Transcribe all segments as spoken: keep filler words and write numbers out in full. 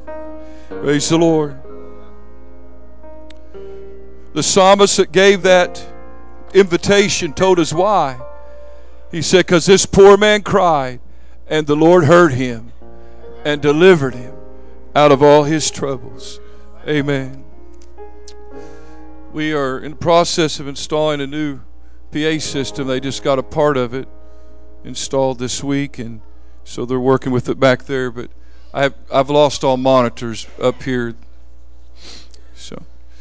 Praise the Lord. The psalmist that gave that invitation told us why. He said, because this poor man cried, and the Lord heard him and delivered him out of all his troubles. Amen. We are in the process of installing a new P A system. They just got a part of it installed this week, and so they're working with it back there. But I've I've lost all monitors up here. So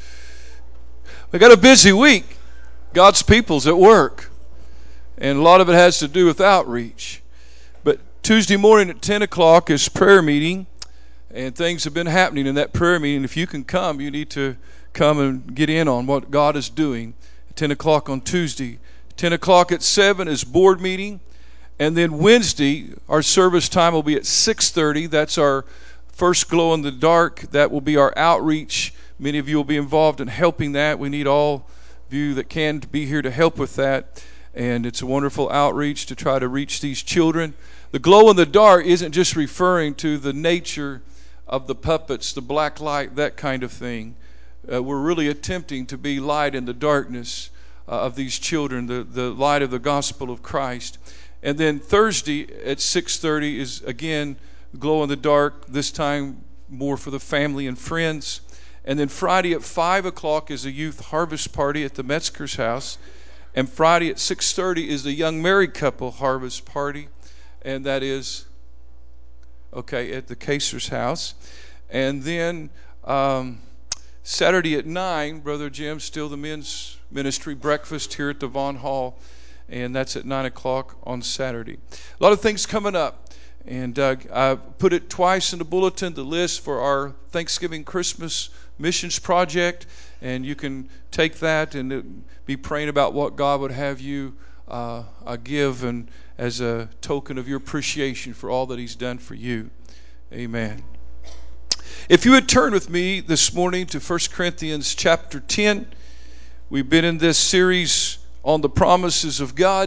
we got a busy week. God's people's at work, and a lot of it has to do with outreach. But Tuesday morning at ten o'clock is prayer meeting, and things have been happening in that prayer meeting. If you can come, you need to come and get in on what God is doing at ten o'clock on Tuesday. ten o'clock at seven is board meeting. And then Wednesday, our service time will be at six thirty. That's our first glow in the dark. That will be our outreach. Many of you will be involved in helping that. We need all of you that can to be here to help with that. And it's a wonderful outreach to try to reach these children. The glow in the dark isn't just referring to the nature of the puppets, the black light, that kind of thing. Uh, we're really attempting to be light in the darkness uh, of these children, the, the light of the gospel of Christ. And then Thursday at six thirty is, again, glow in the dark, this time more for the family and friends. And then Friday at five o'clock is a youth harvest party at the Metzger's house. And Friday at six thirty is the young married couple harvest party. And that is, okay, at the Kaser's house. And then um, Saturday at nine, Brother Jim, still the men's ministry breakfast here at the Vaughn Hall. And that's at nine o'clock on Saturday. A lot of things coming up. And uh, I put it twice in the bulletin, the list for our Thanksgiving Christmas missions project. And you can take that and be praying about what God would have you uh, uh, give and as a token of your appreciation for all that He's done for you. Amen. If you would turn with me this morning to First Corinthians chapter ten. We've been in this series on the promises of God,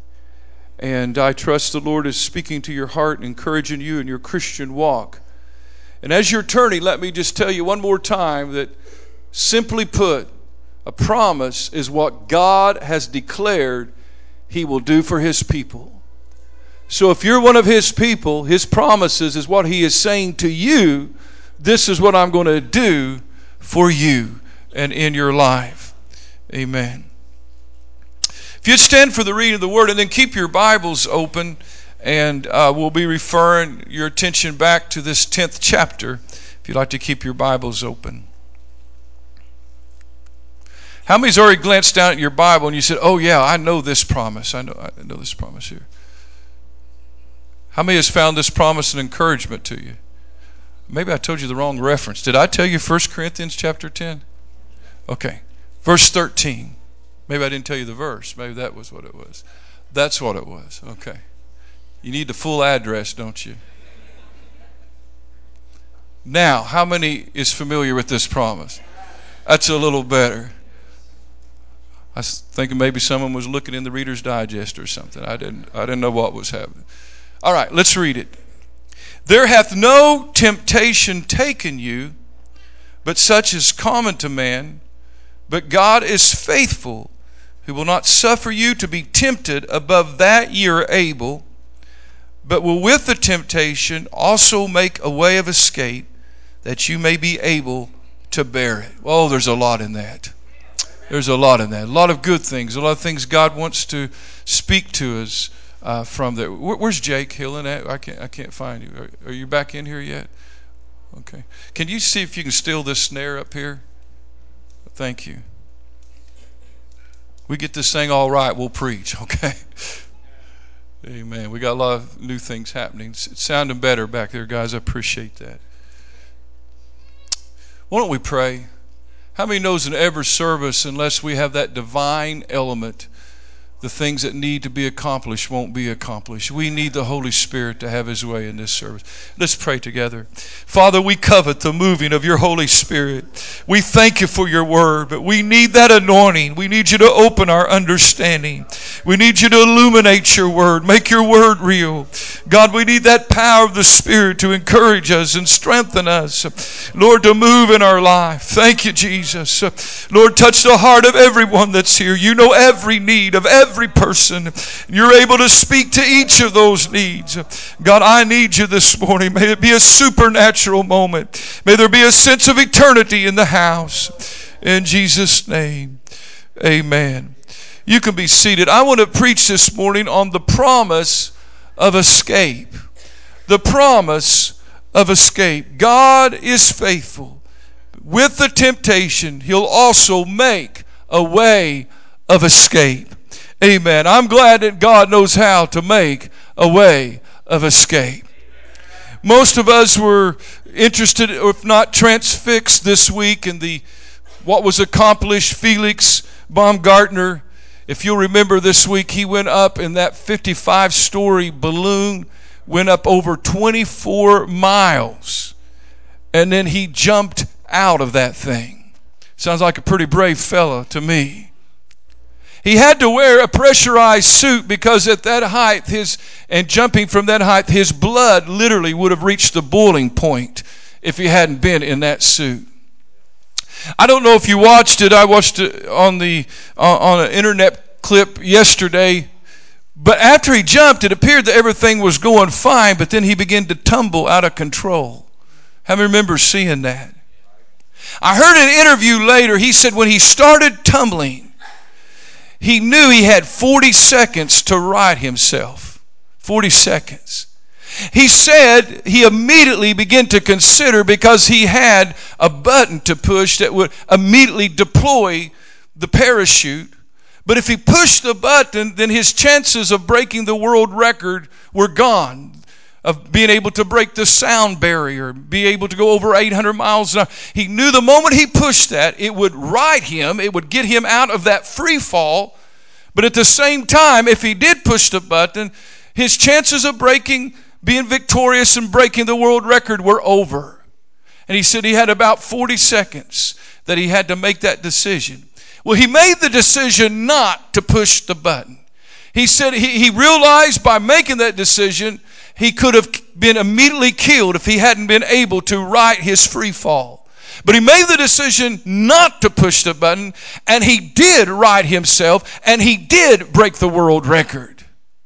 and I trust the Lord is speaking to your heart and encouraging you in your Christian walk. And as you're turning, let me just tell you one more time that, simply put, a promise is what God has declared He will do for His people. So if you're one of His people, His promises is what He is saying to you, this is what I'm going to do for you and in your life. Amen. If you'd stand for the reading of the Word, and then keep your Bibles open, and uh, we'll be referring your attention back to this tenth chapter, if you'd like to keep your Bibles open. How many's already glanced down at your Bible and you said, oh yeah, I know this promise. I know, I know this promise here. How many has found this promise an encouragement to you? Maybe I told you the wrong reference. Did I tell you First Corinthians chapter ten? Okay. Verse thirteen. Maybe I didn't tell you the verse. Maybe that was what it was. That's what it was. Okay. You need the full address, don't you? Now, how many is familiar with this promise? That's a little better. I was thinking maybe someone was looking in the Reader's Digest or something. I didn't, I didn't know what was happening. All right, let's read it. There hath no temptation taken you, but such is common to man. But God is faithful, who will not suffer you to be tempted above that ye are able, but will with the temptation also make a way of escape, that you may be able to bear it. Oh, there's a lot in that. There's a lot in that. A lot of good things. A lot of things God wants to speak to us uh, from there. Where, where's Jake Hillen at? I can't, I can't find you. Are, are you back in here yet? Okay. Can you see if you can steal this snare up here? Thank you. We get this thing all right, we'll preach, okay? Amen. We got a lot of new things happening. It's sounding better back there, guys. I appreciate that. Why don't we pray? How many knows in every service, unless we have that divine element, the things that need to be accomplished won't be accomplished. We need the Holy Spirit to have His way in this service. Let's pray together. Father, we covet the moving of your Holy Spirit. We thank you for your word, but we need that anointing. We need you to open our understanding. We need you to illuminate your word, make your word real. God, we need that power of the Spirit to encourage us and strengthen us. Lord, to move in our life. Thank you, Jesus. Lord, touch the heart of everyone that's here. You know every need of every Every person. You're able to speak to each of those needs. God, I need you this morning. May it be a supernatural moment. May there be a sense of eternity in the house. In Jesus' name, amen. You can be seated. I want to preach this morning on the promise of escape. The promise of escape. God is faithful. With the temptation, He'll also make a way of escape. Amen. I'm glad that God knows how to make a way of escape. Most of us were interested, if not transfixed, this week in the what was accomplished. Felix Baumgartner, if you'll remember this week, he went up in that fifty-five story balloon, went up over twenty-four miles, and then he jumped out of that thing. Sounds like a pretty brave fellow to me. He had to wear a pressurized suit because at that height, his and jumping from that height, his blood literally would have reached the boiling point if he hadn't been in that suit. I don't know if you watched it. I watched it on the uh, on an internet clip yesterday. But after he jumped, it appeared that everything was going fine, but then he began to tumble out of control. How many remember seeing that? I heard an interview later. He said when he started tumbling, he knew he had forty seconds to right himself. forty seconds. He said he immediately began to consider, because he had a button to push that would immediately deploy the parachute. But if he pushed the button, then his chances of breaking the world record were gone. Of being able to break the sound barrier, be able to go over eight hundred miles an hour. He knew the moment he pushed that, it would right him, it would get him out of that free fall. But at the same time, if he did push the button, his chances of breaking, being victorious and breaking the world record were over. And he said he had about forty seconds that he had to make that decision. Well, he made the decision not to push the button. He said he, he realized by making that decision, he could have been immediately killed if he hadn't been able to right his free fall. But he made the decision not to push the button, and he did right himself, and he did break the world record.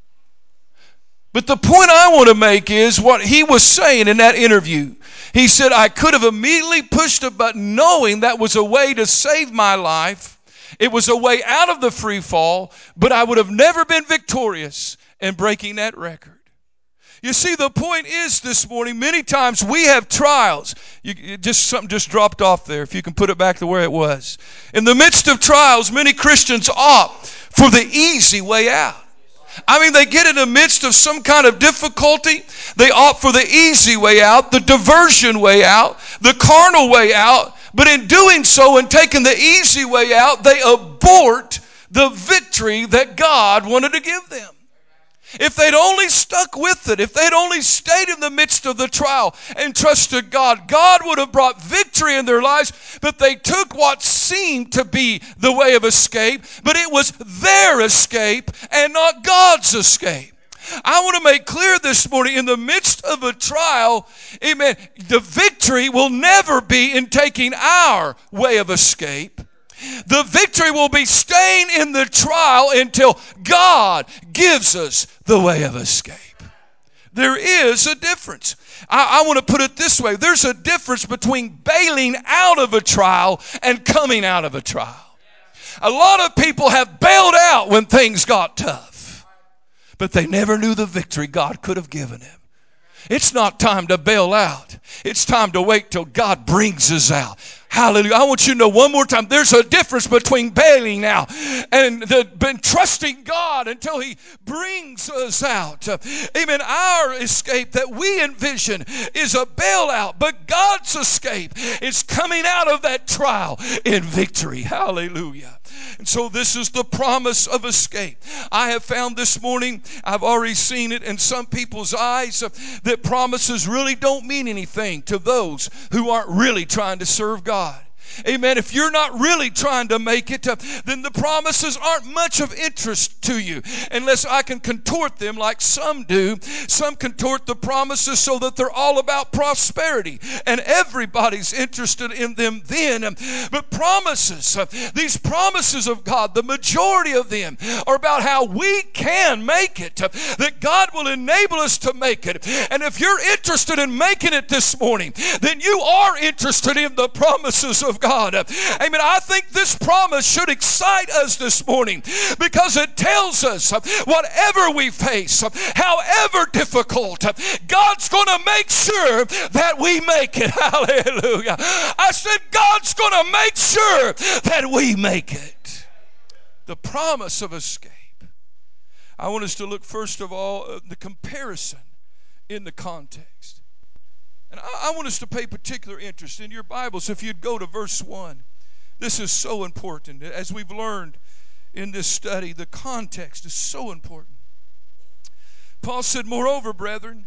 But the point I want to make is what he was saying in that interview. He said, I could have immediately pushed a button knowing that was a way to save my life. It was a way out of the free fall, but I would have never been victorious in breaking that record. You see, the point is this morning, many times we have trials. You, just something just dropped off there, if you can put it back to where it was. In the midst of trials, many Christians opt for the easy way out. I mean, they get in the midst of some kind of difficulty, they opt for the easy way out, the diversion way out, the carnal way out. But in doing so and taking the easy way out, they abort the victory that God wanted to give them. If they'd only stuck with it, if they'd only stayed in the midst of the trial and trusted God, God would have brought victory in their lives. But they took what seemed to be the way of escape, but it was their escape and not God's escape. I want to make clear this morning, in the midst of a trial, amen, the victory will never be in taking our way of escape. The victory will be staying in the trial until God gives us the way of escape. There is a difference. I, I want to put it this way. There's a difference between bailing out of a trial and coming out of a trial. A lot of people have bailed out when things got tough, but they never knew the victory God could have given them. It's not time to bail out. It's time to wait till God brings us out. Hallelujah. I want you to know one more time, there's a difference between bailing out and the, been trusting God until He brings us out. Amen. Our escape that we envision is a bailout, but God's escape is coming out of that trial in victory. Hallelujah. And so this is the promise of escape. I have found this morning, I've already seen it in some people's eyes, uh, that promises really don't mean anything to those who aren't really trying to serve God. Amen. If you're not really trying to make it, uh, then the promises aren't much of interest to you unless I can contort them like some do. Some contort the promises so that they're all about prosperity and everybody's interested in them then. But promises, uh, these promises of God, the majority of them are about how we can make it, uh, that God will enable us to make it. And if you're interested in making it this morning, then you are interested in the promises of God. Amen. I think this promise should excite us this morning because it tells us whatever we face, however difficult, God's going to make sure that we make it. Hallelujah. I said God's going to make sure that we make it. The promise of escape. I want us to look first of all at the comparison in the context. And I want us to pay particular interest in your Bibles. If you'd go to verse one, this is so important. As we've learned in this study, the context is so important. Paul said, moreover, brethren,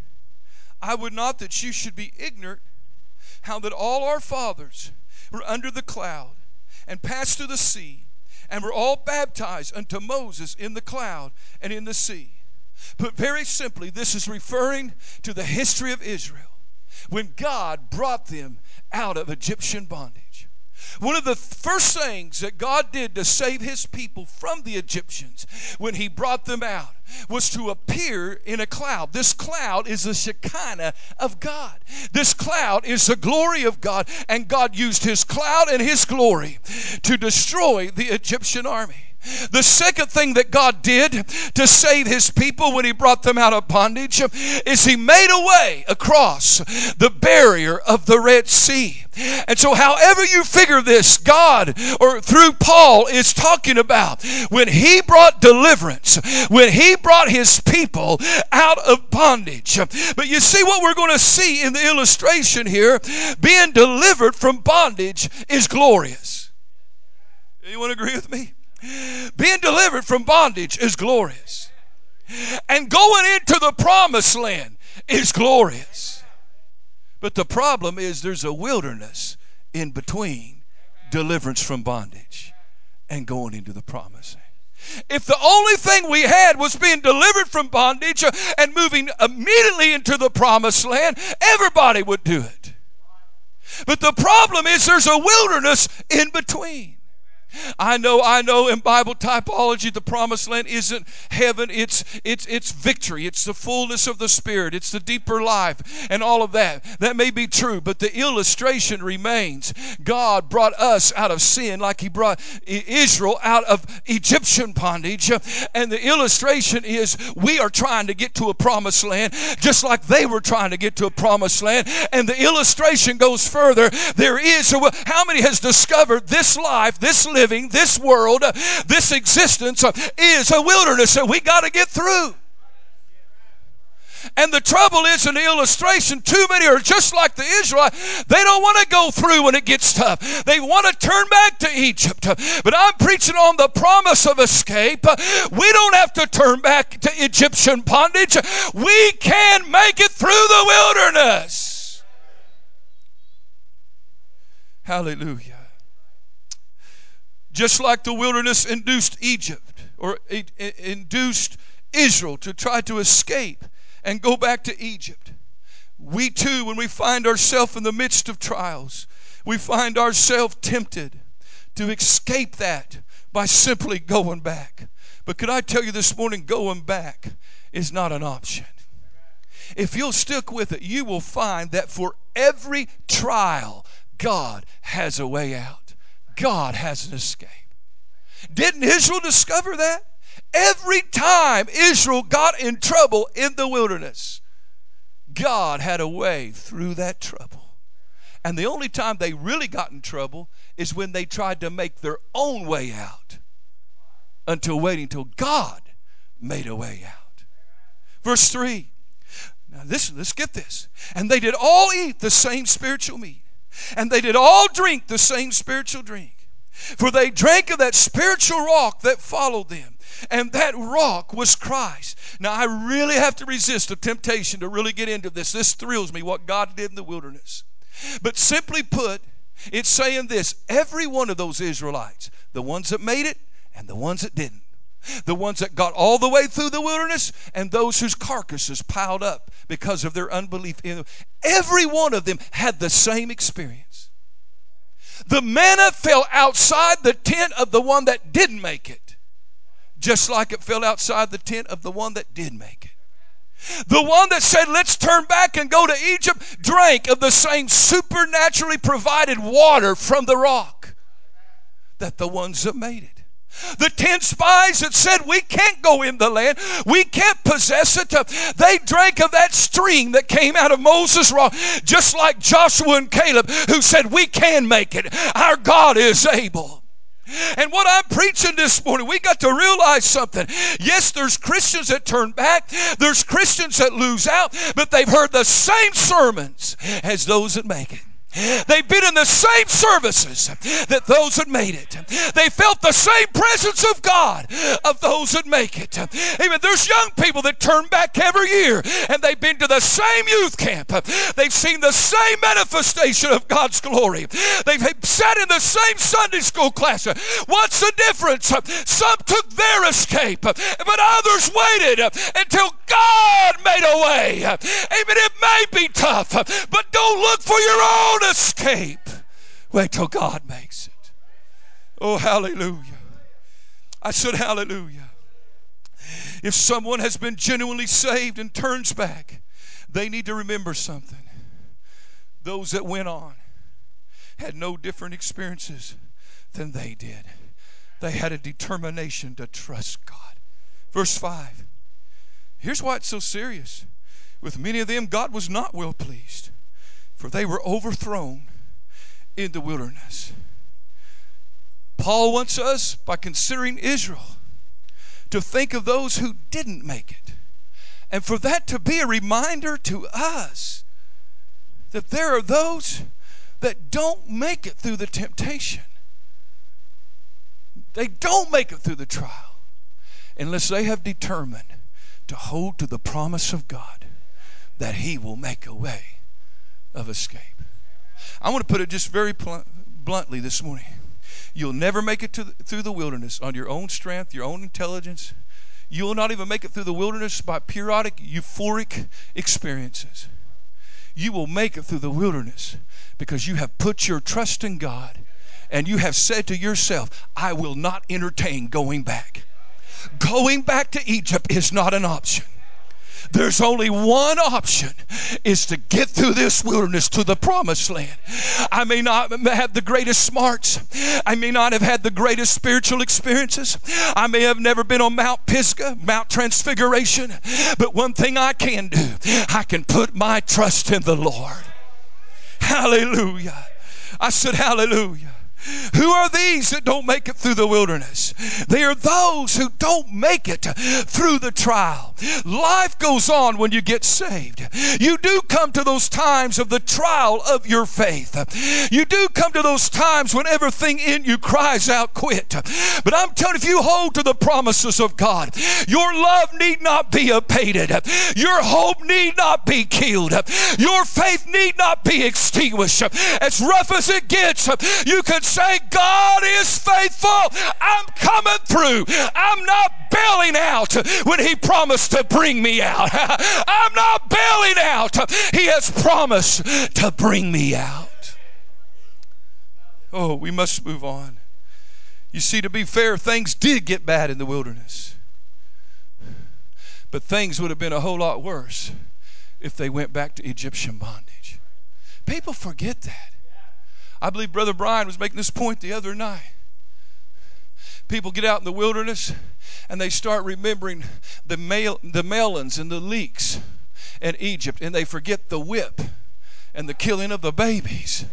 I would not that you should be ignorant how that all our fathers were under the cloud and passed through the sea and were all baptized unto Moses in the cloud and in the sea. But very simply, this is referring to the history of Israel, when God brought them out of Egyptian bondage. One of the first things that God did to save his people from the Egyptians when he brought them out was to appear in a cloud. This cloud is the Shekinah of God. This cloud is the glory of God, and God used his cloud and his glory to destroy the Egyptian army. The second thing that God did to save his people when he brought them out of bondage is he made a way across the barrier of the Red Sea. And so however you figure this, God, or through Paul, is talking about when he brought deliverance, when he brought his people out of bondage. But you see what we're going to see in the illustration here, being delivered from bondage is glorious. Anyone agree with me? Being delivered from bondage is glorious. And going into the promised land is glorious. But the problem is there's a wilderness in between deliverance from bondage and going into the promised land. If the only thing we had was being delivered from bondage and moving immediately into the promised land, everybody would do it. But the problem is there's a wilderness in between. I know, I know in Bible typology, the promised land isn't heaven. It's, it's, it's victory. It's the fullness of the Spirit. It's the deeper life and all of that. That may be true, but the illustration remains. God brought us out of sin like he brought Israel out of Egyptian bondage. And the illustration is we are trying to get to a promised land just like they were trying to get to a promised land. And the illustration goes further. There is, a, how many has discovered this life, this living, this world, this existence is a wilderness that we got to get through. And the trouble is, in the illustration, too many are just like the Israelites. They don't want to go through when it gets tough. They want to turn back to Egypt. But I'm preaching on the promise of escape. We don't have to turn back to Egyptian bondage. We can make it through the wilderness. Hallelujah. Just like the wilderness induced Egypt, or it, it induced Israel to try to escape and go back to Egypt, we too, when we find ourselves in the midst of trials, we find ourselves tempted to escape that by simply going back. But could I tell you this morning, going back is not an option. If you'll stick with it, you will find that for every trial, God has a way out. God has an escape. Didn't Israel discover that? Every time Israel got in trouble in the wilderness, God had a way through that trouble. And the only time they really got in trouble is when they tried to make their own way out, until waiting till God made a way out. Verse three. Now listen, let's get this. And they did all eat the same spiritual meat, and they did all drink the same spiritual drink. For they drank of that spiritual rock that followed them, and that rock was Christ. Now, I really have to resist the temptation to really get into this. This thrills me, what God did in the wilderness. But simply put, it's saying this: every one of those Israelites, the ones that made it and the ones that didn't, the ones that got all the way through the wilderness and those whose carcasses piled up because of their unbelief, every one of them had the same experience. The manna fell outside the tent of the one that didn't make it, just like it fell outside the tent of the one that did make it. The one that said, let's turn back and go to Egypt, drank of the same supernaturally provided water from the rock that the ones that made it. The ten spies that said, we can't go in the land, we can't possess it, they drank of that stream that came out of Moses' rock, just like Joshua and Caleb, who said, we can make it, our God is able. And what I'm preaching this morning, we got to realize something. Yes, there's Christians that turn back, there's Christians that lose out, but they've heard the same sermons as those that make it. They've been in the same services that those that made it. They felt the same presence of God of those that make it. Even there's young people that turn back every year, and they've been to the same youth camp. They've seen the same manifestation of God's glory. They've sat in the same Sunday school class. What's the difference? Some took their escape, but others waited until God made a way. Amen. It may be tough, but don't look for your own escape. Wait till God makes it. Oh, hallelujah. I said hallelujah. If someone has been genuinely saved and turns back, they need to remember something. Those that went on had no different experiences than they did. They had a determination to trust God. Verse five. Here's why it's so serious. With many of them, God was not well pleased, for they were overthrown in the wilderness. Paul wants us, by considering Israel, to think of those who didn't make it. And for that to be a reminder to us that there are those that don't make it through the temptation. They don't make it through the trial unless they have determined to hold to the promise of God that He will make a way of escape. I want to put it just very bluntly this morning. You'll never make it to the, through the wilderness on your own strength, your own intelligence. You'll not even make it through the wilderness by periodic euphoric experiences. You will make it through the wilderness because you have put your trust in God and you have said to yourself, I will not entertain going back. Going back to Egypt is not an option. There's only one option, is to get through this wilderness to the promised land. I may not have the greatest smarts. I may not have had the greatest spiritual experiences. I may have never been on Mount Pisgah, Mount Transfiguration. But one thing I can do, I can put my trust in the Lord. Hallelujah. I said hallelujah. Who are these that don't make it through the wilderness? They are those who don't make it through the trial. Life goes on when you get saved. You do come to those times of the trial of your faith. You do come to those times when everything in you cries out, quit. But I'm telling you, if you hold to the promises of God, your love need not be abated. Your hope need not be killed. Your faith need not be extinguished. As rough as it gets, you can say, God is faithful. I'm coming through. I'm not bailing out when He promised to bring me out. I'm not bailing out. He has promised to bring me out. Oh, we must move on. You see, to be fair, things did get bad in the wilderness. But things would have been a whole lot worse if they went back to Egyptian bondage. People forget that. I believe Brother Brian was making this point the other night. People get out in the wilderness and they start remembering the, mel- the melons and the leeks in Egypt, and they forget the whip and the killing of the babies.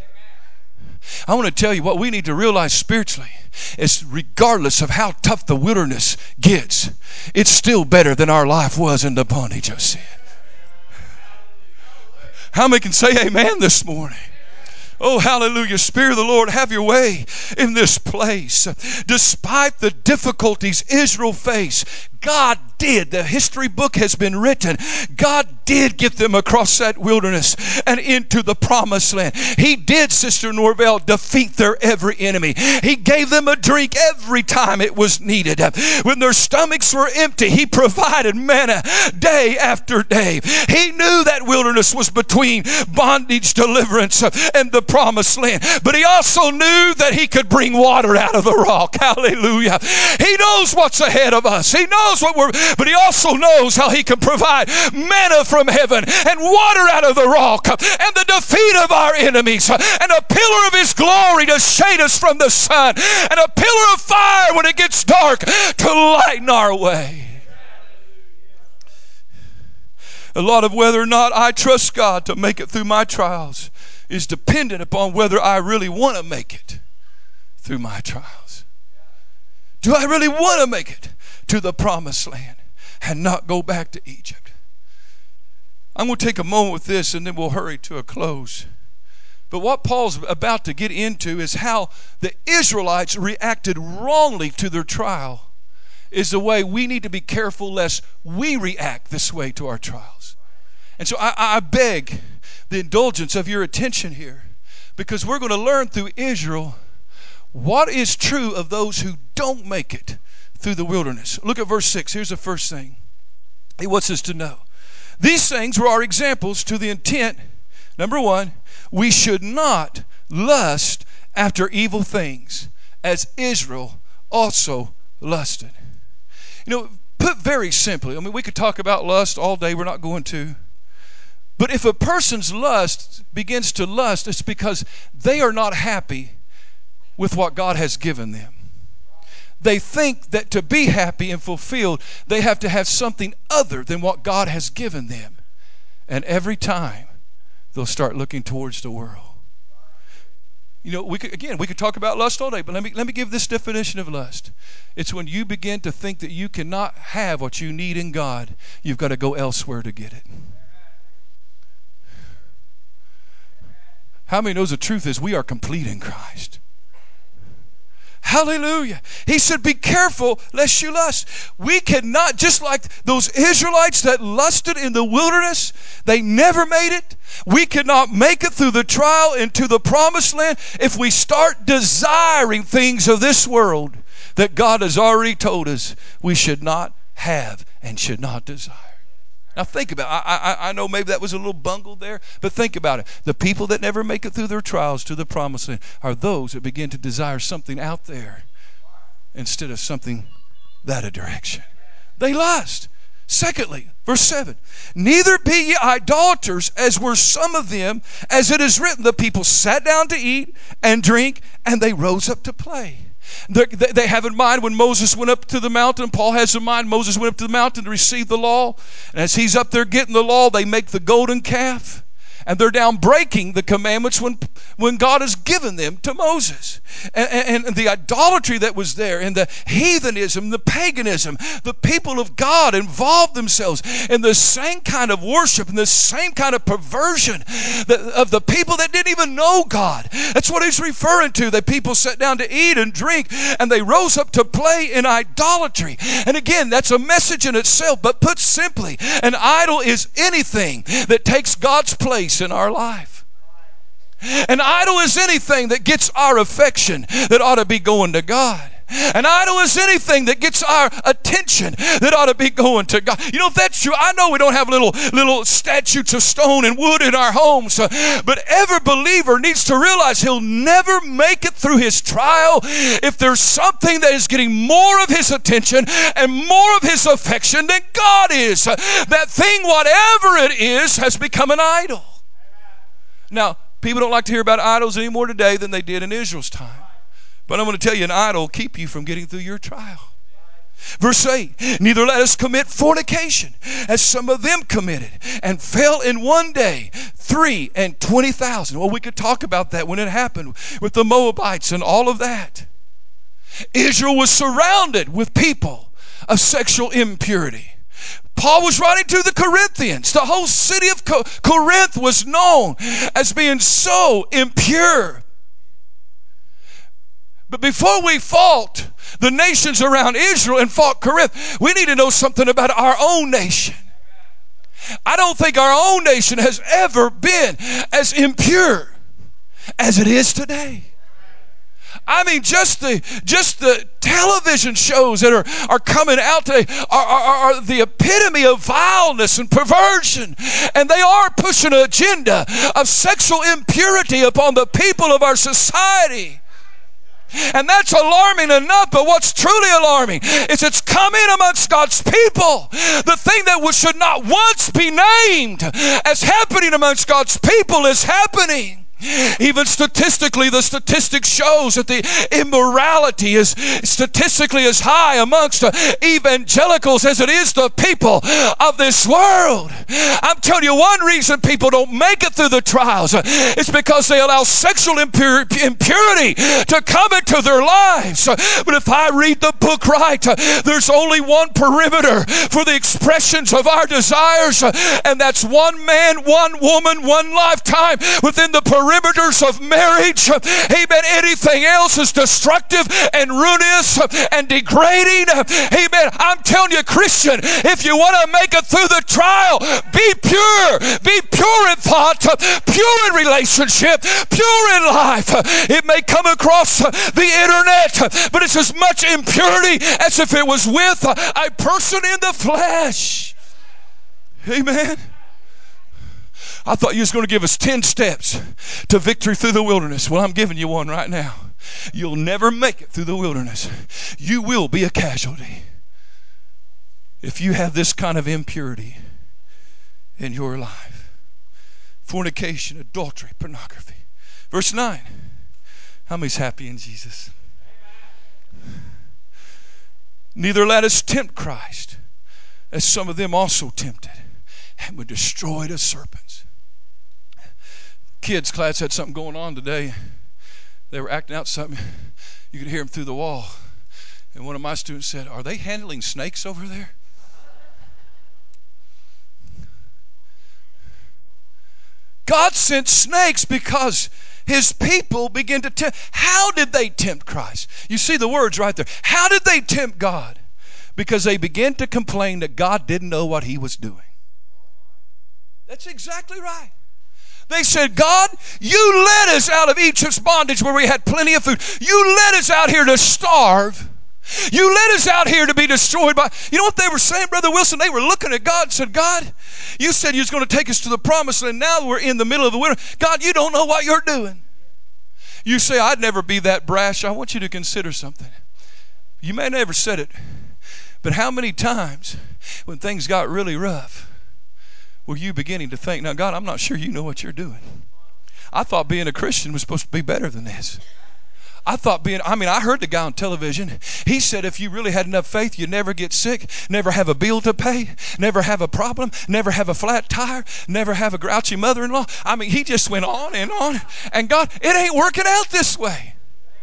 I want to tell you what we need to realize spiritually is, regardless of how tough the wilderness gets, it's still better than our life was in the bondage of sin. How many can say amen this morning? Oh, hallelujah. Spirit of the Lord, have your way in this place. Despite the difficulties Israel faced, God did. The history book has been written. God did get them across that wilderness and into the promised land. He did, Sister Norvell, defeat their every enemy. He gave them a drink every time it was needed. When their stomachs were empty, He provided manna day after day. He knew that wilderness was between bondage, deliverance, and the promised land. But He also knew that He could bring water out of the rock. Hallelujah. He knows what's ahead of us. He knows what we're, but He also knows how He can provide manna from heaven and water out of the rock and the defeat of our enemies and a pillar of His glory to shade us from the sun and a pillar of fire when it gets dark to lighten our way. A lot of whether or not I trust God to make it through my trials is dependent upon whether I really want to make it through my trials. Do I really want to make it to the promised land and not go back to Egypt? I'm going to take a moment with this and then we'll hurry to a close. But what Paul's about to get into is how the Israelites reacted wrongly to their trial is the way we need to be careful lest we react this way to our trials. And so I, I beg the indulgence of your attention here, because we're going to learn through Israel what is true of those who don't make it through the wilderness. Look at verse six. Here's the first thing He wants us to know. These things were our examples to the intent, number one, we should not lust after evil things, as Israel also lusted. You know, put very simply, I mean, we could talk about lust all day. We're not going to. But if a person's lust begins to lust, it's because they are not happy with what God has given them. They think that to be happy and fulfilled, they have to have something other than what God has given them. And every time, they'll start looking towards the world. You know, we could, again, we could talk about lust all day, but let me, let me give this definition of lust. It's when you begin to think that you cannot have what you need in God, you've got to go elsewhere to get it. How many knows the truth is we are complete in Christ? Hallelujah. He said, be careful lest you lust. We cannot, just like those Israelites that lusted in the wilderness, they never made it. We cannot make it through the trial into the promised land if we start desiring things of this world that God has already told us we should not have and should not desire. Now think about it. I, I, I know maybe that was a little bungled there, but think about it. The people that never make it through their trials to the promised land are those that begin to desire something out there instead of something that a direction. They lust. Secondly, verse seven, neither be ye idolaters, as were some of them, as it is written, the people sat down to eat and drink, and they rose up to play. They, they have in mind when Moses went up to the mountain. Paul has in mind Moses went up to the mountain to receive the law. And as he's up there getting the law, they make the golden calf. And they're down breaking the commandments when, when God has given them to Moses. And, and, and the idolatry that was there, and the heathenism, the paganism, the people of God involved themselves in the same kind of worship and the same kind of perversion that, of the people that didn't even know God. That's what he's referring to. That people sat down to eat and drink, and they rose up to play in idolatry. And again, that's a message in itself. But put simply, an idol is anything that takes God's place in our life. An idol is anything that gets our affection that ought to be going to God. An idol is anything that gets our attention that ought to be going to God. You know, if that's true, I know we don't have little little statues of stone and wood in our homes, uh, but every believer needs to realize he'll never make it through his trial if there's something that is getting more of his attention and more of his affection than God is. Uh, that thing, whatever it is, has become an idol. Now, people don't like to hear about idols any more today than they did in Israel's time. But I'm going to tell you, an idol will keep you from getting through your trial. Verse eight, neither let us commit fornication, as some of them committed, and fell in one day three and twenty thousand. Well, we could talk about that when it happened with the Moabites and all of that. Israel was surrounded with people of sexual impurity. Paul was writing to the Corinthians. The whole city of Corinth was known as being so impure. But before we fought the nations around Israel and fought Corinth, we need to know something about our own nation. I don't think our own nation has ever been as impure as it is today. I mean, just the just the television shows that are, are coming out today are, are, are the epitome of vileness and perversion. And they are pushing an agenda of sexual impurity upon the people of our society. And that's alarming enough, but what's truly alarming is it's coming amongst God's people. The thing that should not once be named as happening amongst God's people is happening. Even statistically, the statistics shows that the immorality is statistically as high amongst evangelicals as it is the people of this world. I'm telling you, one reason people don't make it through the trials is because they allow sexual impur- impurity to come into their lives. But if I read the book right, there's only one perimeter for the expressions of our desires, and that's one man, one woman, one lifetime within the perimeter perimeters of marriage. Amen. Anything else is destructive and ruinous and degrading. Amen. I'm telling you, Christian, if you want to make it through the trial, be pure. Be pure in thought, pure in relationship, pure in life. It may come across the internet, but it's as much impurity as if it was with a person in the flesh. Amen. I thought you was going to give us ten steps to victory through the wilderness. Well, I'm giving you one right now. You'll never make it through the wilderness. You will be a casualty if you have this kind of impurity in your life. Fornication, adultery, pornography. Verse nine. How many's happy in Jesus? Neither let us tempt Christ, as some of them also tempted, and were destroyed as serpents. Kids class had something going on today. They were acting out something. You could hear them through the wall. And one of my students said, "Are they handling snakes over there?" God sent snakes because his people began to tempt. How did they tempt Christ? You see the words right there. How did they tempt God? Because they began to complain that God didn't know what he was doing. That's exactly right. They said, "God, you led us out of Egypt's bondage where we had plenty of food. You led us out here to starve. You led us out here to be destroyed by..." You know what they were saying, Brother Wilson? They were looking at God and said, "God, you said you was going to take us to the promised land. Now we're in the middle of the winter. God, you don't know what you're doing." You say, "I'd never be that brash." I want you to consider something. You may have never said it, but how many times when things got really rough were you beginning to think, "Now, God, I'm not sure you know what you're doing. I thought being a Christian was supposed to be better than this. I thought being, I mean, I heard the guy on television. He said if you really had enough faith, you'd never get sick, never have a bill to pay, never have a problem, never have a flat tire, never have a grouchy mother-in-law." I mean, he just went on and on. And God, it ain't working out this way.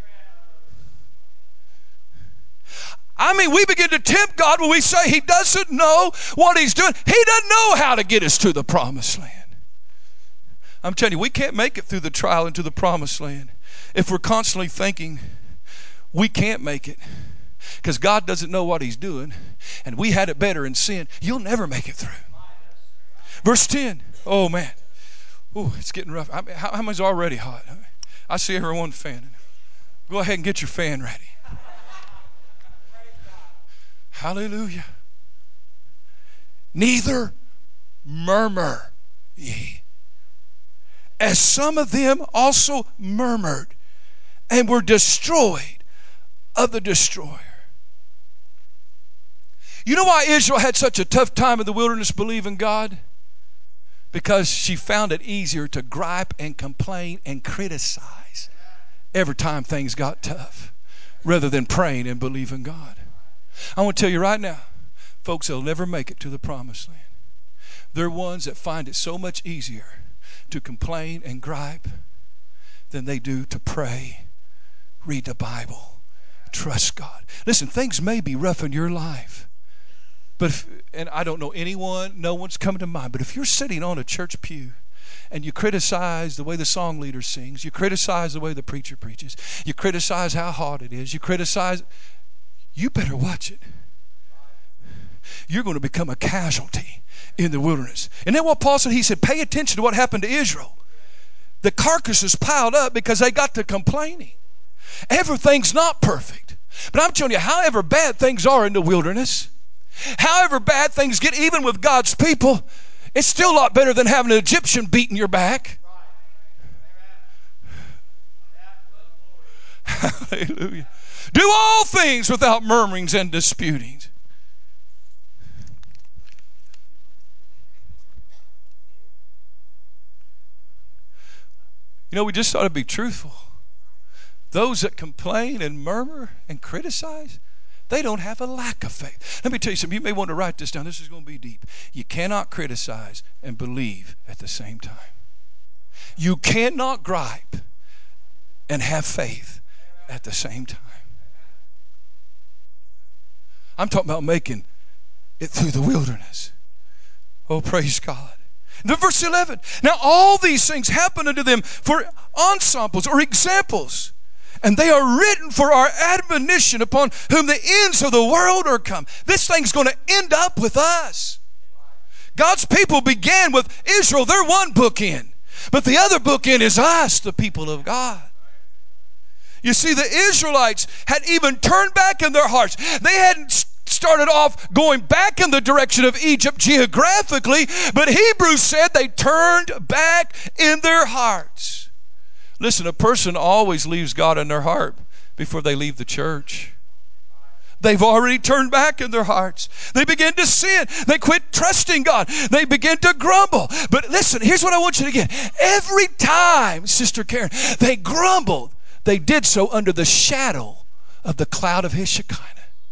I mean, we begin to tempt God when we say he doesn't know what he's doing. He doesn't know how to get us to the promised land. I'm telling you, we can't make it through the trial into the promised land if we're constantly thinking we can't make it because God doesn't know what he's doing and we had it better in sin. You'll never make it through. Verse ten. Oh, man. Ooh, it's getting rough. I mean, how, how much already hot? I see everyone fanning. Go ahead and get your fan ready. Hallelujah. "Neither murmur ye, as some of them also murmured and were destroyed of the destroyer." You know why Israel had such a tough time in the wilderness believing God? Because she found it easier to gripe and complain and criticize every time things got tough rather than praying and believing God. I want to tell you right now, folks, they'll never make it to the promised land. They're ones that find it so much easier to complain and gripe than they do to pray, read the Bible, trust God. Listen, things may be rough in your life, But if, and I don't know anyone, no one's coming to mind, but if you're sitting on a church pew and you criticize the way the song leader sings, you criticize the way the preacher preaches, you criticize how hot it is, you criticize, you better watch it. You're going to become a casualty in the wilderness. And then what Paul said, he said, pay attention to what happened to Israel. The carcasses piled up because they got to complaining. Everything's not perfect. But I'm telling you, however bad things are in the wilderness, however bad things get even with God's people, it's still a lot better than having an Egyptian beating your back. Hallelujah. Do all things without murmurings and disputings. You know, we just ought to be truthful. Those that complain and murmur and criticize, they don't have a lack of faith. Let me tell you something. You may want to write this down. This is going to be deep. You cannot criticize and believe at the same time. You cannot gripe and have faith at the same time. I'm talking about making it through the wilderness. Oh, praise God. Then verse eleven. Now all these things happen unto them for ensamples or examples, and they are written for our admonition, upon whom the ends of the world are come. This thing's going to end up with us. God's people began with Israel. They're one bookend. But the other bookend is us, the people of God. You see, the Israelites had even turned back in their hearts. They hadn't started off going back in the direction of Egypt geographically, but Hebrews said they turned back in their hearts. Listen, a person always leaves God in their heart before they leave the church. They've already turned back in their hearts. They begin to sin. They quit trusting God. They begin to grumble. But listen, here's what I want you to get. Every time, Sister Karen, they grumbled, they did so under the shadow of the cloud of his Shekinah.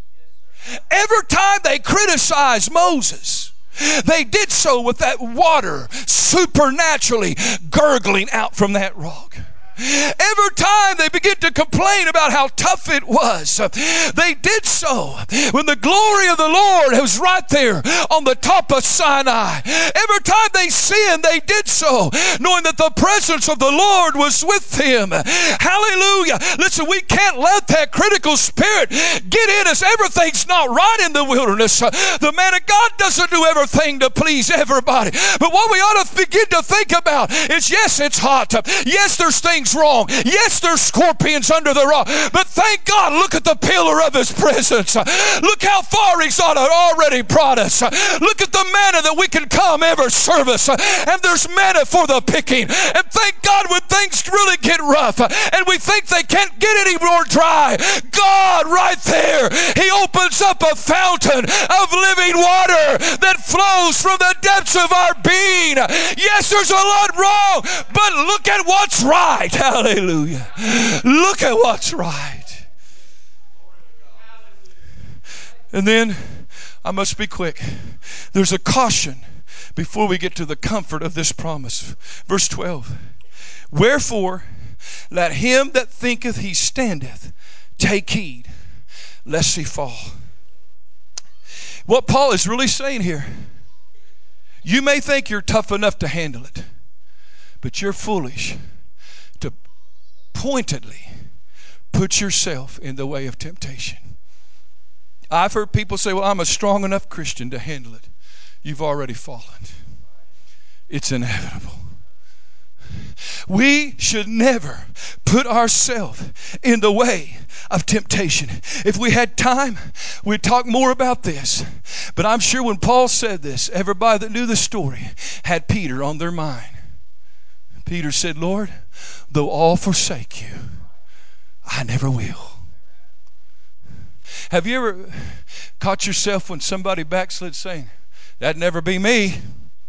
Every time they criticized Moses, they did so with that water supernaturally gurgling out from that rock. Every time they began to complain about how tough it was, they did so when the glory of the Lord was right there on the top of Sinai. Every time they sinned, they did so knowing that the presence of the Lord was with them. Hallelujah. Listen, we can't let that critical spirit get in us. Everything's not right in the wilderness. The man of God doesn't do everything to please everybody. But what we ought to begin to think about is, yes, it's hot. Yes, there's things wrong. Yes, there's scorpions under the rock. But thank God, look at the pillar of his presence. Look how far he's already brought us. Look at the manna that we can come every service. And there's manna for the picking. And thank God, when things really get rough and we think they can't get any more dry, God right there, he opens up a fountain of living water that flows from the depths of our being. Yes, there's a lot wrong, but look at what's right. Hallelujah. Look at what's right. And then, I must be quick. There's a caution before we get to the comfort of this promise. Verse twelve. Wherefore, let him that thinketh he standeth take heed, lest he fall. What Paul is really saying here, you may think you're tough enough to handle it, but you're foolish to pointedly put yourself in the way of temptation. I've heard people say, well, I'm a strong enough Christian to handle it. You've already fallen. It's inevitable. We should never put ourselves in the way of temptation. If we had time, we'd talk more about this. But I'm sure when Paul said this, everybody that knew the story had Peter on their mind. Peter said, Lord, though all forsake you, I never will. Have you ever caught yourself when somebody backslid saying, that'd never be me?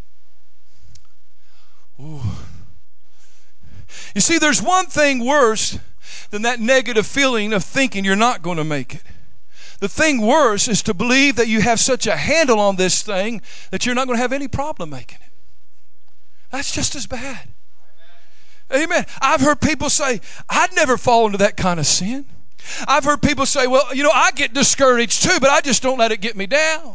Ooh. You see, there's one thing worse than that negative feeling of thinking you're not going to make it. The thing worse is to believe that you have such a handle on this thing that you're not going to have any problem making it. That's just as bad. Amen. I've heard people say, I'd never fall into that kind of sin. I've heard people say, well, you know, I get discouraged too, but I just don't let it get me down.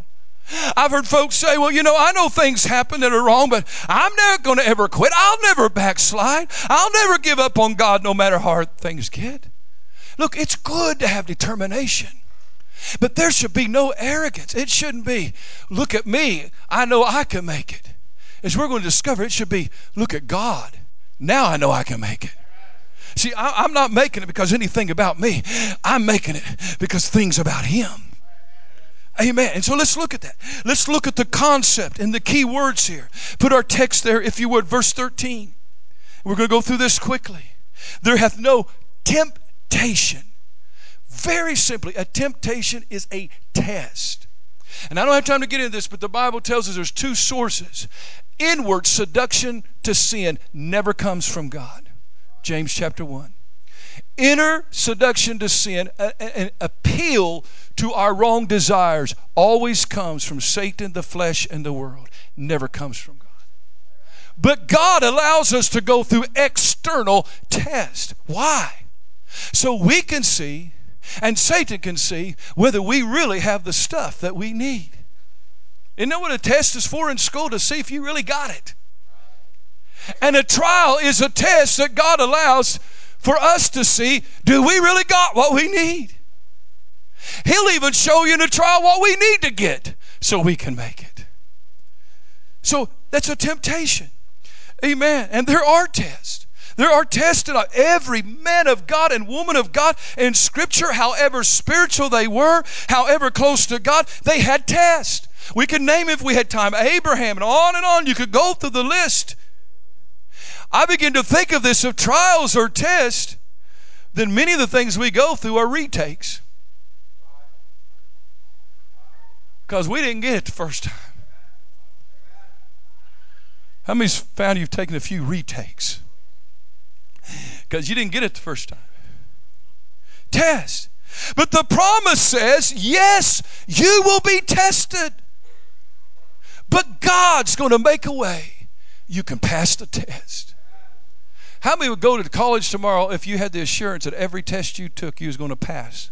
I've heard folks say, well, you know, I know things happen that are wrong, but I'm never going to ever quit. I'll never backslide. I'll never give up on God no matter how hard things get. Look, it's good to have determination, but there should be no arrogance. It shouldn't be, look at me, I know I can make it. As we're going to discover, it should be, look at God. Now I know I can make it. See, I, I'm not making it because anything about me. I'm making it because things about Him. Amen. And so let's look at that. Let's look at the concept and the key words here. Put our text there, if you would, verse thirteen. We're going to go through this quickly. There hath no temptation. Very simply, a temptation is a test. And I don't have time to get into this, but the Bible tells us there's two sources. Inward seduction to sin never comes from God. James chapter one. Inner seduction to sin, an appeal to our wrong desires, always comes from Satan, the flesh, and the world. Never comes from God. But God allows us to go through external tests. Why? So we can see, and Satan can see, whether we really have the stuff that we need. Isn't that what a test is for in school? To see if you really got it. And a trial is a test that God allows for us to see, do we really got what we need? He'll even show you in a trial what we need to get so we can make it. So that's a temptation. Amen. And there are tests. There are tests in every man of God and woman of God in Scripture, however spiritual they were, however close to God, they had tests. We could name, if we had time, Abraham, and on and on. You could go through the list. I begin to think of this, if trials or tests, then many of the things we go through are retakes. Because we didn't get it the first time. How many's found you've taken a few retakes? Because you didn't get it the first time. Test. But the promise says, yes, you will be tested. But God's going to make a way you can pass the test. How many would go to college tomorrow if you had the assurance that every test you took you was going to pass?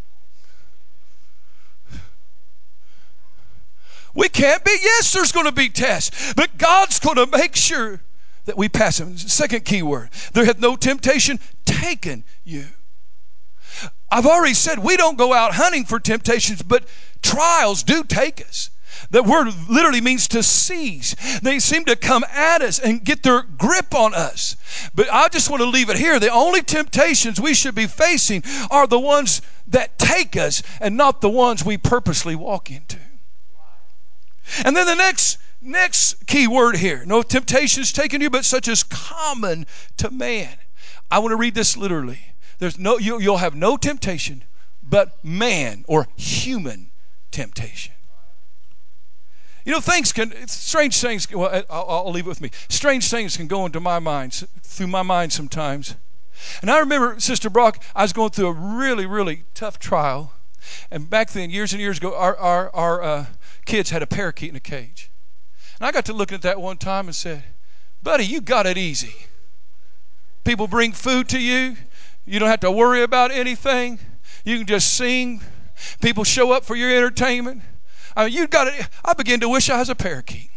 We can't be. Yes, there's going to be tests, but God's going to make sure that we pass them. Second key word, there hath no temptation taken you. I've already said we don't go out hunting for temptations, but trials do take us. That word literally means to seize. They seem to come at us and get their grip on us. But I just want to leave it here. The only temptations we should be facing are the ones that take us and not the ones we purposely walk into. And then the next, next key word here. No temptation is taken you, but such as common to man. I want to read this literally. There's no, you, you'll have no temptation but man or human temptation. You know, things can, strange things, well, I'll, I'll leave it with me. Strange things can go into my mind, through my mind sometimes. And I remember, Sister Brock, I was going through a really, really tough trial. And back then, years and years ago, our, our, our uh, kids had a parakeet in a cage. And I got to looking at that one time and said, buddy, you got it easy. People bring food to you. You don't have to worry about anything. You can just sing. People show up for your entertainment. I mean, you got it. I began to wish I was a parakeet.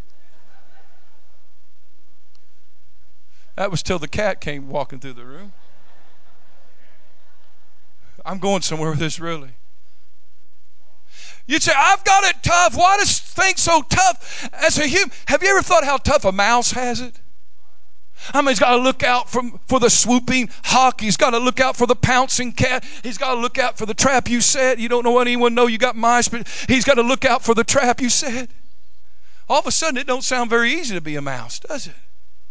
That was till the cat came walking through the room. I'm going somewhere with this, really. You'd say, I've got it tough. Why does things so tough as a human? Have you ever thought how tough a mouse has it? I mean, he's got to look out from, for the swooping hawk. He's got to look out for the pouncing cat. He's got to look out for the trap you set. You don't know anyone know you got mice, but he's got to look out for the trap you set. All of a sudden, it don't sound very easy to be a mouse, does it?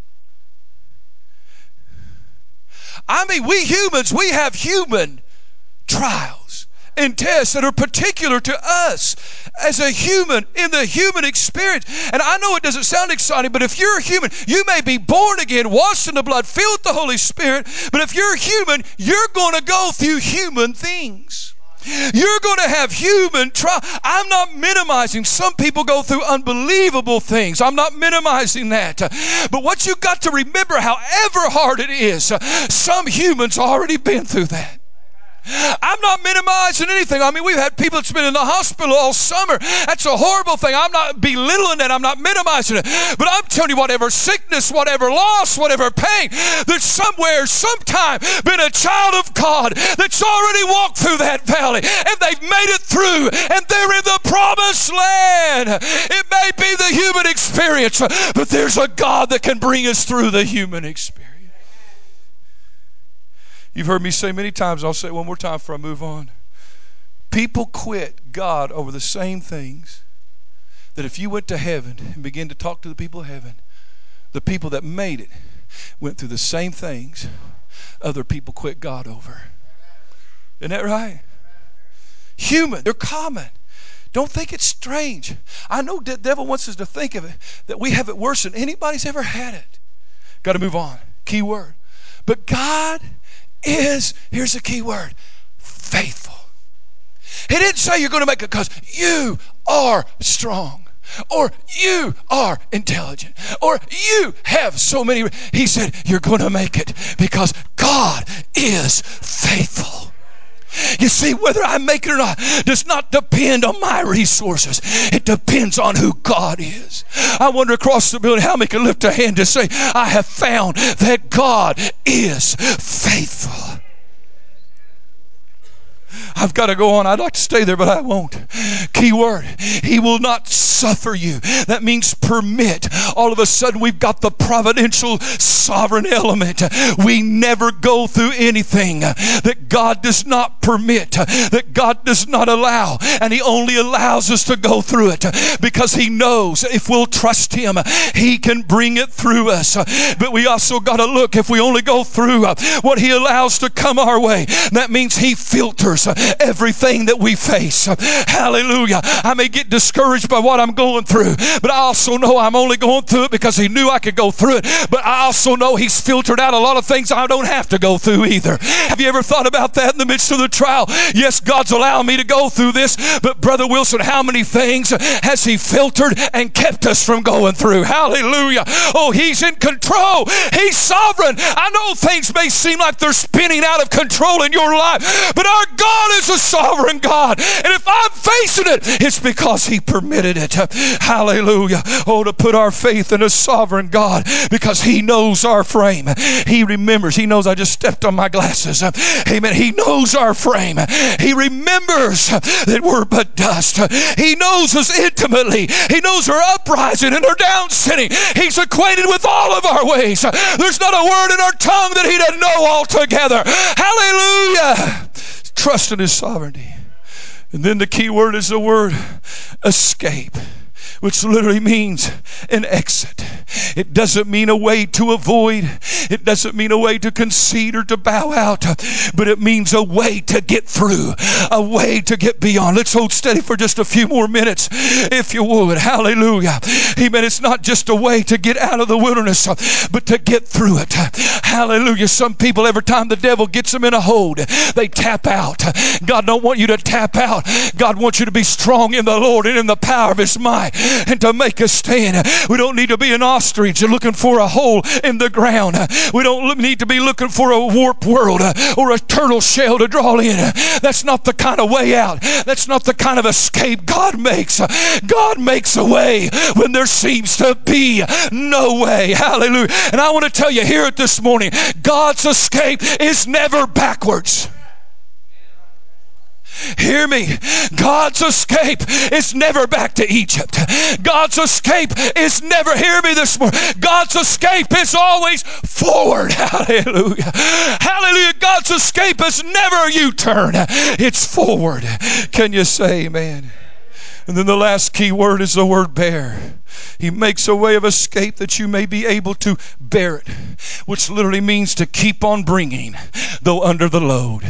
I mean, we humans, we have human trials and tests that are particular to us as a human, in the human experience. And I know it doesn't sound exciting, but if you're a human, you may be born again, washed in the blood, filled with the Holy Spirit, but if you're human, you're going to go through human things. You're going to have human trial. I'm not minimizing. Some people go through unbelievable things. I'm not minimizing that. But what you got to remember, however hard it is, some humans already been through that. I'm not minimizing anything. I mean, we've had people that's been in the hospital all summer. That's a horrible thing. I'm not belittling it. I'm not minimizing it. But I'm telling you, whatever sickness, whatever loss, whatever pain, there's somewhere, sometime been a child of God that's already walked through that valley and they've made it through and they're in the promised land. It may be the human experience, but there's a God that can bring us through the human experience. You've heard me say many times, I'll say it one more time before I move on. People quit God over the same things that if you went to heaven and began to talk to the people of heaven, the people that made it went through the same things other people quit God over. Isn't that right? Human, they're common. Don't think it's strange. I know the devil wants us to think of it, that we have it worse than anybody's ever had it. Got to move on. Key word. But God is, here's the key word, faithful. He didn't say you're going to make it because you are strong or you are intelligent or you have so many. He said you're going to make it because God is faithful. You see, whether I make it or not does not depend on my resources. It depends on who God is. I wonder across the building how many can lift a hand to say, I have found that God is faithful. I've got to go on. I'd like to stay there, but I won't. Key word. He will not suffer you. That means permit. All of a sudden, we've got the providential, sovereign element. We never go through anything that God does not permit, that God does not allow. And He only allows us to go through it because He knows if we'll trust Him, He can bring it through us. But we also got to look, if we only go through what He allows to come our way, that means He filters everything that we face. Hallelujah. I may get discouraged by what I'm going through, but I also know I'm only going through it because He knew I could go through it. But I also know He's filtered out a lot of things I don't have to go through either. Have you ever thought about that in the midst of the trial? Yes, God's allowing me to go through this, but Brother Wilson, how many things has He filtered and kept us from going through? Hallelujah. Oh, He's in control. He's sovereign. I know things may seem like they're spinning out of control in your life, but our God is a sovereign God. And if I'm facing it, it's because He permitted it. Hallelujah. Oh, to put our faith in a sovereign God because He knows our frame. He remembers. He knows I just stepped on my glasses. Amen. He knows our frame. He remembers that we're but dust. He knows us intimately. He knows our uprising and our down sitting. He's acquainted with all of our ways. There's not a word in our tongue that He doesn't know altogether. Hallelujah. Trust in His sovereignty. And then the key word is the word escape, which literally means an exit. It doesn't mean a way to avoid. It doesn't mean a way to concede or to bow out, but it means a way to get through, a way to get beyond. Let's hold steady for just a few more minutes, if you would. Hallelujah. Amen. It's not just a way to get out of the wilderness, but to get through it. Hallelujah. Some people, every time the devil gets them in a hold, they tap out. God don't want you to tap out. God wants you to be strong in the Lord and in the power of His might, and to make a stand. We don't need to be an ostrich looking for a hole in the ground. We don't need to be looking for a warped world or a turtle shell to draw in. That's not the kind of way out. That's not the kind of escape God makes. God makes a way when there seems to be no way. Hallelujah. And I want to tell you, hear it this morning, God's escape is never backwards. Hear me. God's escape is never back to Egypt. God's escape is never, hear me this morning, God's escape is always forward. Hallelujah. Hallelujah. God's escape is never a U-turn. It's forward. Can you say amen? And then the last key word is the word bear. He makes a way of escape that you may be able to bear it, which literally means to keep on bringing, though under the load.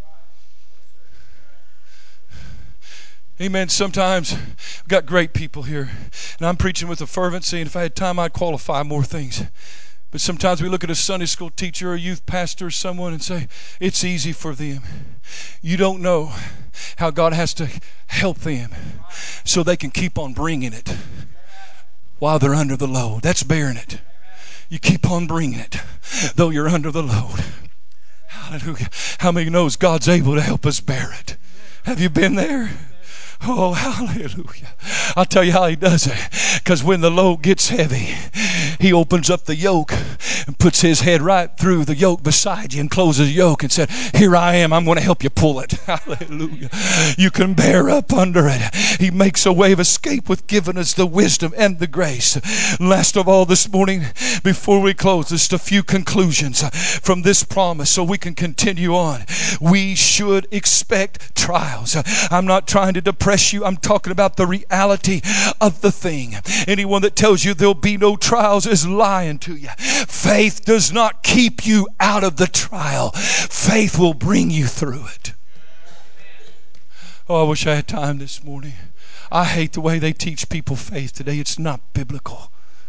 Amen. Sometimes we've got great people here, and I'm preaching with a fervency, and if I had time, I'd qualify more things. But sometimes we look at a Sunday school teacher or a youth pastor or someone and say, it's easy for them. You don't know how God has to help them so they can keep on bringing it while they're under the load. That's bearing it. You keep on bringing it, though you're under the load. Hallelujah. How many knows God's able to help us bear it? Have you been there? Oh, hallelujah. I'll tell you how he does it. Because when the load gets heavy, he opens up the yoke and puts his head right through the yoke beside you and closes the yoke and said, here I am. I'm going to help you pull it. Hallelujah. You can bear up under it. He makes a way of escape with giving us the wisdom and the grace. Last of all this morning, before we close, just a few conclusions from this promise so we can continue on. We should expect trials. I'm not trying to depress you. I'm talking about the reality of the thing. Anyone that tells you there'll be no trials is lying to you. Faith does not keep you out of the trial. Faith will bring you through it. Oh, I wish I had time this morning. I hate the way they teach people faith today. It's not biblical.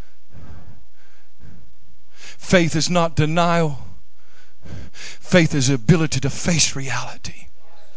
Faith is not denial. Faith is the ability to face reality.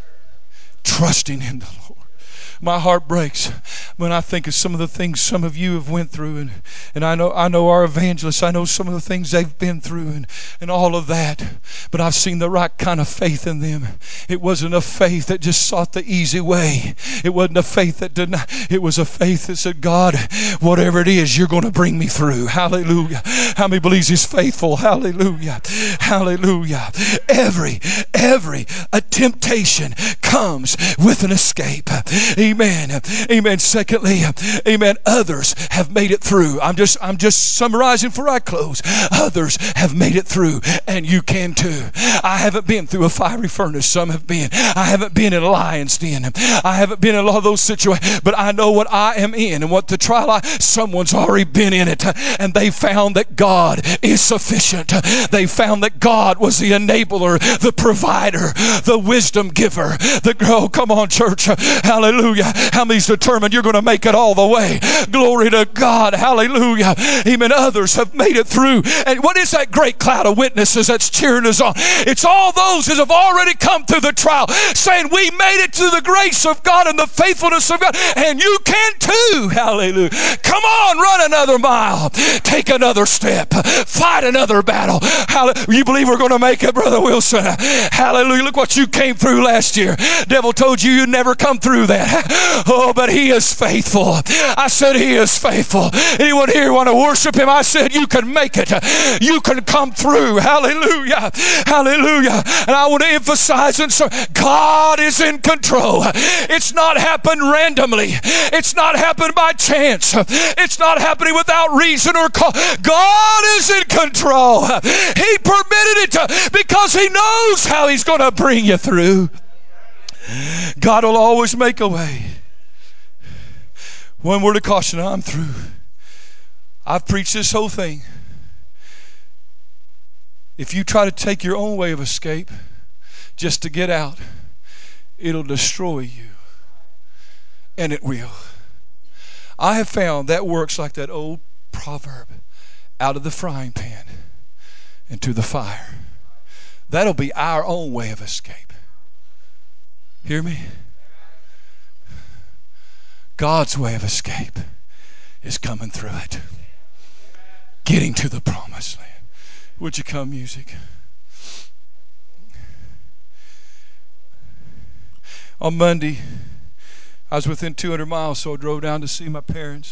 Trusting in the Lord. My heart breaks when I think of some of the things some of you have went through, and, and I know I know our evangelists, I know some of the things they've been through and, and all of that, but I've seen the right kind of faith in them. It wasn't a faith that just sought the easy way. It wasn't a faith that didn't, it was a faith that said, God, whatever it is, you're going to bring me through. Hallelujah. How many believes he's faithful? Hallelujah. Hallelujah. Every, every a temptation comes with an escape. Amen. Amen. Secondly, amen. Others have made it through. I'm just, I'm just summarizing before I close. Others have made it through, and you can too. I haven't been through a fiery furnace. Some have been. I haven't been in a lion's den. I haven't been in a lot of those situations, but I know what I am in and what the trial I, someone's already been in it, and they found that God is sufficient. They found that God was the enabler, the provider, the wisdom giver. The oh, come on, church. Hallelujah. How many's determined you're going to make it all the way? Glory to God. Hallelujah. Even others have made it through. And what is that great cloud of witnesses that's cheering us on? It's all those that have already come through the trial saying we made it to the grace of God and the faithfulness of God, and you can too. Hallelujah. Come on, run another mile. Take another step. Fight another battle. Hallelujah. You believe we're going to make it, Brother Wilson? Hallelujah. Look what you came through last year. Devil told you you'd never come through that. Oh, but he is faithful. I said he is faithful. Anyone here want to worship him? I said you can make it. You can come through. Hallelujah. Hallelujah. And I want to emphasize, and so God is in control. It's not happened randomly. It's not happened by chance. It's not happening without reason or cause. God is in control. He permitted it to, because he knows how he's going to bring you through. God will always make a way. One word of caution, I'm through. I've preached this whole thing. If you try to take your own way of escape just to get out, it'll destroy you. And it will. I have found that works like that old proverb, out of the frying pan into the fire. That'll be our own way of escape. Hear me? God's way of escape is coming through it. Getting to the promised land. Would you come, music? On Monday, I was within two hundred miles, so I drove down to see my parents.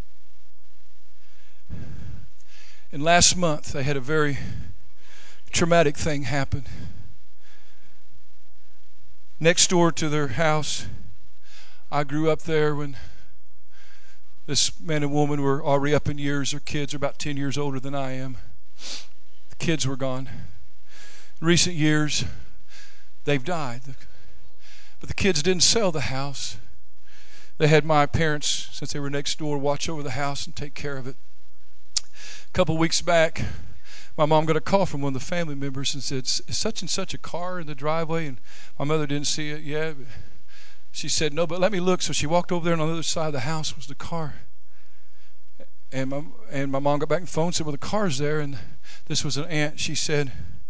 And last month, they had a very traumatic thing happen. Next door to their house, I grew up there when this man and woman were already up in years. Their kids are about ten years older than I am. The kids were gone. In recent years, they've died. But the kids didn't sell the house. They had my parents, since they were next door, watch over the house and take care of it. A couple of weeks back, my mom got a call from one of the family members and said, is such and such a car in the driveway? And my mother didn't see it yet. She said, no, but let me look. So she walked over there, and on the other side of the house was the car. And my, and my mom got back on the phone and said, well, the car's there. And this was an aunt. She said,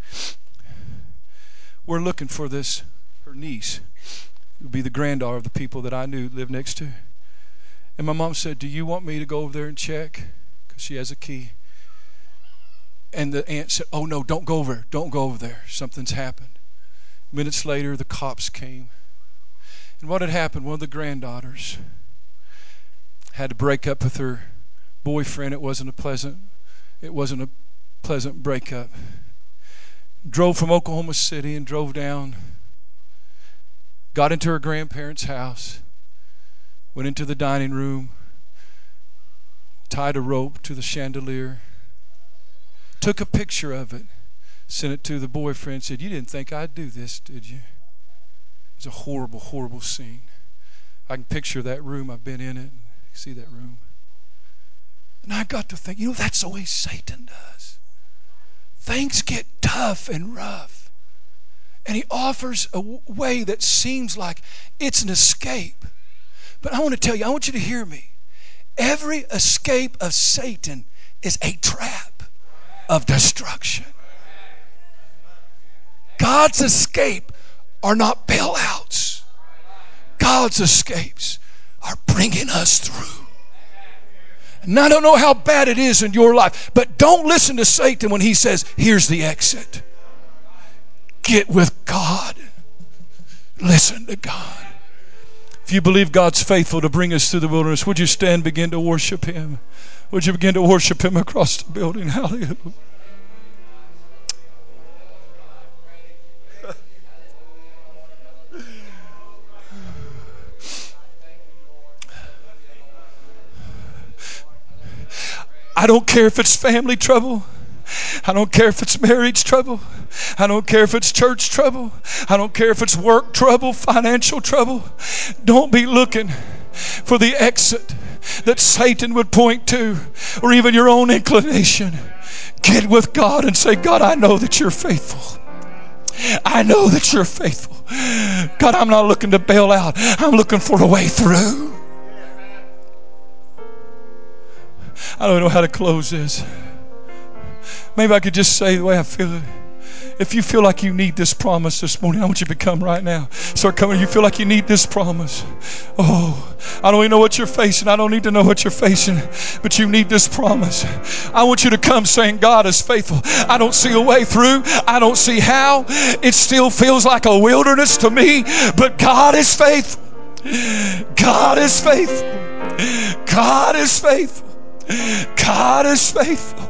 we're looking for this, her niece. It would be the granddaughter of the people that I knew lived next to. And my mom said, do you want me to go over there and check? Because she has a key. And the aunt said, oh, no, don't go over there. Don't go over there. Something's happened. Minutes later, the cops came. And what had happened, one of the granddaughters had to break up with her boyfriend. It wasn't a pleasant, it wasn't a pleasant breakup. Drove from Oklahoma City and drove down, got into her grandparents' house, went into the dining room, tied a rope to the chandelier, took a picture of it, sent it to the boyfriend, said, you didn't think I'd do this, did you? It was a horrible, horrible scene. I can picture that room. I've been in it. See that room. And I got to think, you know, that's the way Satan does. Things get tough and rough. And he offers a w- way that seems like it's an escape. But I want to tell you, I want you to hear me. Every escape of Satan is a trap of destruction. God's escape are not bailouts. God's escapes are bringing us through. And I don't know how bad it is in your life, but don't listen to Satan when he says, here's the exit. Get with God. Listen to God. If you believe God's faithful to bring us through the wilderness, would you stand and begin to worship Him? Would you begin to worship Him across the building? Hallelujah. I don't care if it's family trouble. I don't care if it's marriage trouble. I don't care if it's church trouble. I don't care if it's work trouble, financial trouble. Don't be looking for the exit that Satan would point to, or even your own inclination. Get with God and say, God, I know that you're faithful. I know that you're faithful. God, I'm not looking to bail out. I'm looking for a way through. I don't know how to close this. Maybe I could just say the way I feel it. If you feel like you need this promise this morning, I want you to come right now. Start coming. You feel like you need this promise. Oh, I don't even know what you're facing. I don't need to know what you're facing, but you need this promise. I want you to come saying, God is faithful. I don't see a way through. I don't see how. It still feels like a wilderness to me, but God is faithful. God is faithful. God is faithful. God is faithful.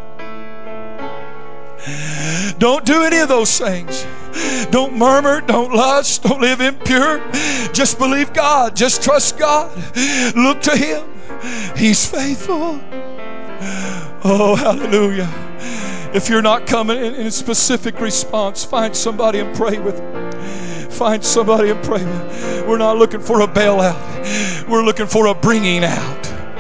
Don't do any of those things. Don't murmur. Don't lust. Don't live impure. Just believe God. Just trust God. Look to Him. He's faithful. Oh, hallelujah. If you're not coming in, in a specific response, find somebody and pray with them. Find somebody and pray with them. We're not looking for a bailout. We're looking for a bringing out.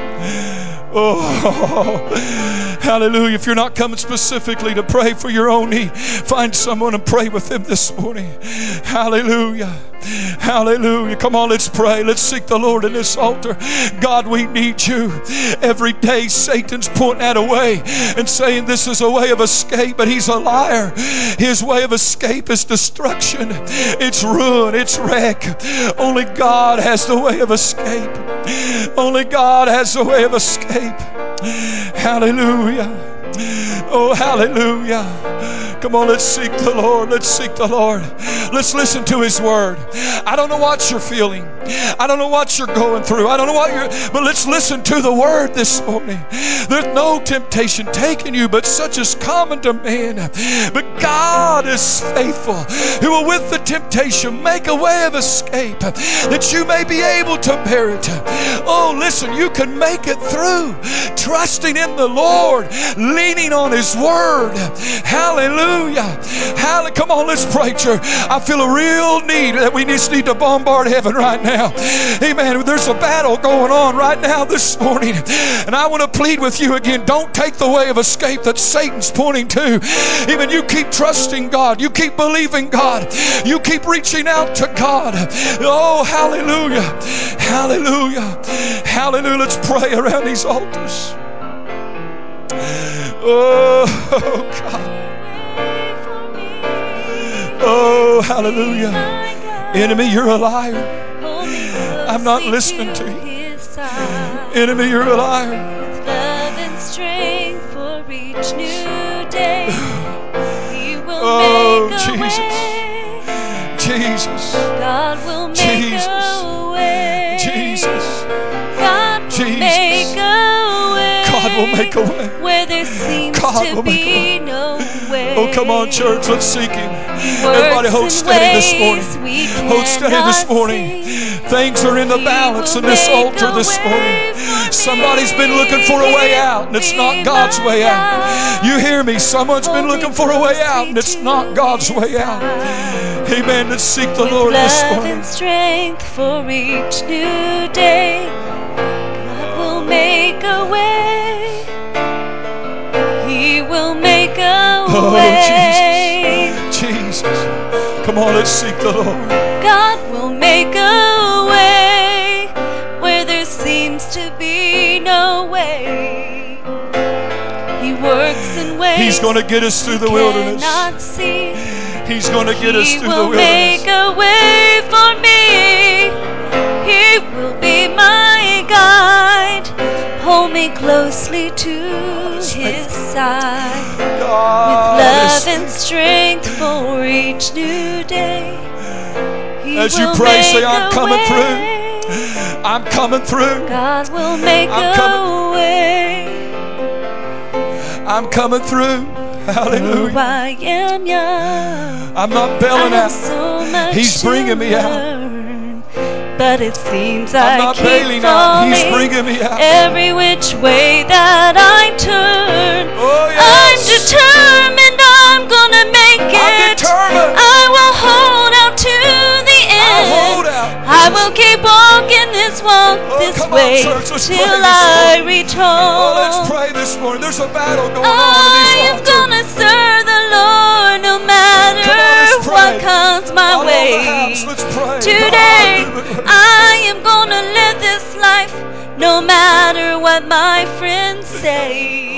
Oh, hallelujah. If you're not coming specifically to pray for your own need, find someone and pray with them this morning. Hallelujah. Hallelujah. Come on, let's pray. Let's seek the Lord in this altar. God, we need you. Every day Satan's pointing at a way and saying this is a way of escape, but he's a liar. His way of escape is destruction. It's ruin. It's wreck. Only God has the way of escape. Only God has the way of escape. Hallelujah. Oh, hallelujah. Come on, let's seek the Lord. Let's seek the Lord. Let's listen to His word. I don't know what you're feeling. I don't know what you're going through. I don't know what you're, but let's listen to the word this morning. There's no temptation taking you, but such is common to man. But God is faithful, who will with the temptation make a way of escape, that you may be able to bear it. Oh, listen, you can make it through, trusting in the Lord, leaning on His word. Hallelujah. Hallelujah. Come on, let's pray, church. I feel a real need that we just need to bombard heaven right now. Amen. There's a battle going on right now this morning. And I want to plead with you again. Don't take the way of escape that Satan's pointing to. Even you keep trusting God. You keep believing God. You keep reaching out to God. Oh, hallelujah. Hallelujah. Hallelujah. Let's pray around these altars. Oh, God. Oh, hallelujah. Enemy, you're a liar. I'm not listening to you. Enemy, you're a liar. With love and strength for each new day. He will Oh, make a Jesus. way. Jesus. God will make Jesus. a way. Jesus. God will Jesus. make a way. God will make a way. Where there seems God to will make a way. be no way. Oh, come on, church. Let's seek Him. He Everybody works hold in steady this morning. ways we Hold steady this cannot morning. see. Things are in the He balance will in this make altar a this way morning. for Somebody's me. been looking for a way He out, will and it's be not God's my way out. guide. You hear me? Someone's been Hold me looking for a way out, closely and it's to not God's His way out. side. Amen. Let's seek the With Lord this love morning. and strength for each new day, God will make a way. He will make a Oh, way. Jesus. Jesus. Come on, let's seek the Lord. God will make a way where there seems to be no way. He works in ways He's going to get us through the wilderness. cannot see. He's going to get us He through the will wilderness. make a way for me. He will be my guide. Hold me closely to His side. With love and strength for each new day. He As you will pray, make say, I'm a coming way. through. I'm coming through. God will make I'm a coming. way. I'm coming through. Hallelujah. Oh, I am young. I'm not I bailing have out. so much He's bringing to me out. learn, but it seems I'm I not keep bailing out. He's falling bringing me out. every which way that I turn. Oh, I'm yes. determined I'm gonna make I'm it. determined. I will hold out to the I'll end. hold out. I will keep walking this walk Oh, this come way on, church. Let's till pray this I morning. return. Oh, let's pray this morning. There's a battle going on in I this am altar. gonna serve the Lord no matter Come on, let's pray. what comes my All way. over the house, let's pray. Today, Hallelujah. I am gonna live this life no matter what my friends say.